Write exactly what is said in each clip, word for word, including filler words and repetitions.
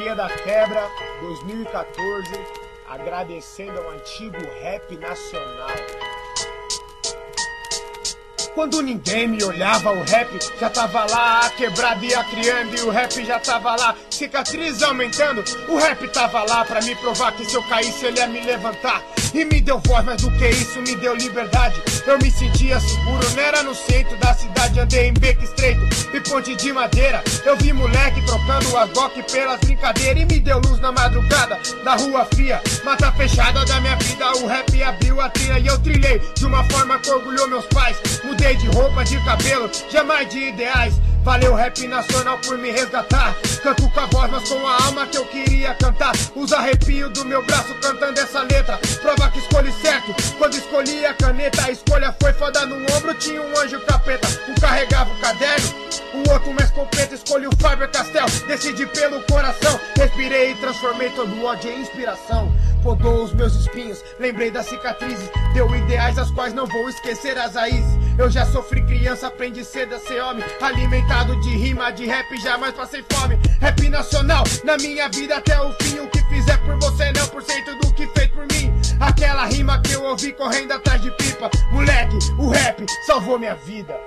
Maria da Quebra, dois mil e quatorze, agradecendo ao antigo rap nacional. Quando ninguém me olhava, o rap já tava lá, a quebrada ia criando e o rap já tava lá. Cicatriz aumentando, o rap tava lá pra me provar que se eu caísse ele ia me levantar. E me deu voz, mas do que isso me deu liberdade. Eu me sentia seguro, não era no centro da cidade. Andei em beco estreito e ponte de madeira. Eu vi moleque trocando as doc pelas brincadeiras. E me deu luz na madrugada, na rua fria. Mata fechada da minha vida, o rap abriu a trilha. E eu trilhei de uma forma que orgulhou meus pais. Mudei de roupa, de cabelo, jamais de ideais. Valeu rap nacional por me resgatar. Canto com a voz, mas com a alma que eu queria cantar. Os arrepios do meu braço cantando essa letra. Prova que escolhi certo, quando escolhi a caneta. A escolha foi foda, no ombro tinha um anjo capeta. Um carregava o caderno, o outro uma escopeta. Escolhi o Faber-Castell, decidi pelo coração. Respirei e transformei todo o ódio em inspiração. Podou os meus espinhos, lembrei das cicatrizes. Deu ideais as quais não vou esquecer as raízes. Eu já sofri criança, aprendi cedo a ser homem. Alimentado de rima, de rap, jamais passei fome. Rap nacional, na minha vida até o fim. O que fizer por você não por cento do que fez por mim. Aquela rima que eu ouvi correndo atrás de pipa. Moleque, o rap salvou minha vida.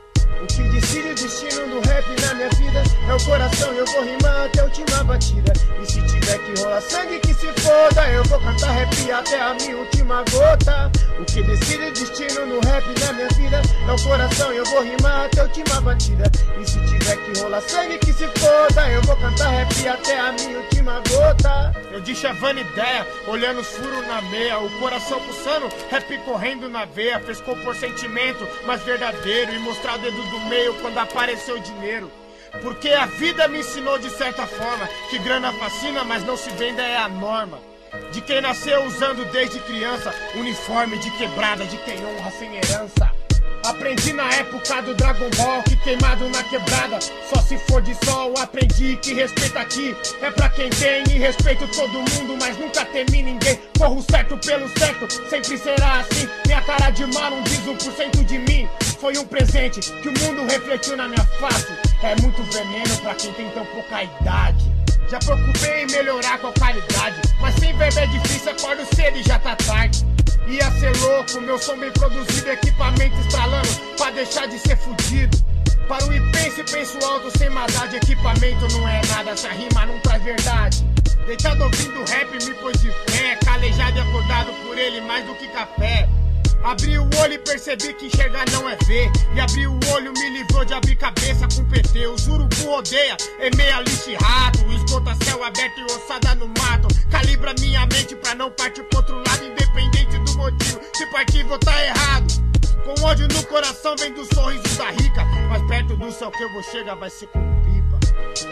O que decide o destino do rap na minha vida é o coração, eu vou rimar até a última batida. E se tiver que rolar sangue que se foda, eu vou cantar rap até a minha última gota. O que decide o destino no rap na minha vida é o coração, eu vou rimar até a última batida. E se tiver que rolar sangue que se foda, eu vou cantar rap até a minha última gota. Eu disse a vana ideia, olhando os furos na meia. O coração pulsando, rap correndo na veia. Frescou por sentimento, mas verdadeiro. E mostrar o dedo do meio quando apareceu o dinheiro. Porque a vida me ensinou de certa forma que grana fascina, mas não se venda é a norma. De quem nasceu usando desde criança uniforme de quebrada, de quem honra sem herança. Aprendi na época do Dragon Ball que queimado na quebrada só se for de sol. Aprendi que respeito aqui é pra quem tem e respeito todo mundo, mas nunca temi ninguém. Corro certo pelo certo, sempre será assim. Minha cara de mal não diz um por cento de mim. Foi um presente que o mundo refletiu na minha face. É muito veneno pra quem tem tão pouca idade. Já preocupei em melhorar com a qualidade, mas sem verba é difícil, acordo cedo e já tá tarde. Ia ser louco, meu som bem produzido, equipamento estralando pra deixar de ser fudido. Para o I pense, penso alto, sem maldade. Equipamento não é nada, se a rima não traz verdade. Deitado ouvindo rap, me pôs de pé, calejado e acordado por ele mais do que café. Abri o olho e percebi que enxergar não é ver. E abri o olho, me livrou de abrir cabeça com P T. Os urubu odeia, é meia lixa e rato. Esgota céu aberto e ossada no mato. Calibra minha mente pra não partir pro outro lado, independente do motivo. Se partir vou tá errado. Com ódio no coração vem do sorriso da rica. Mas perto do céu que eu vou chegar vai ser com pipa.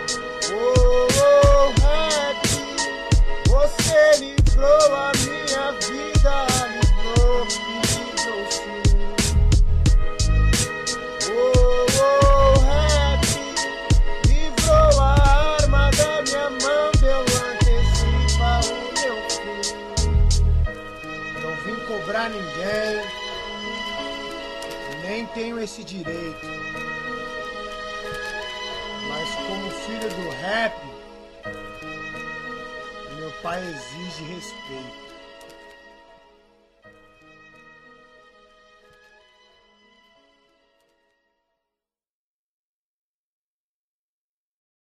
Oh, oh, rap, você livrou a minha vida. Livrou, livrou sim. Oh, oh, rap, livrou a arma da minha mão. Deu antecipa o meu fim. Não vim cobrar ninguém, nem tenho esse direito. Mas como filho do rap, meu pai exige respeito.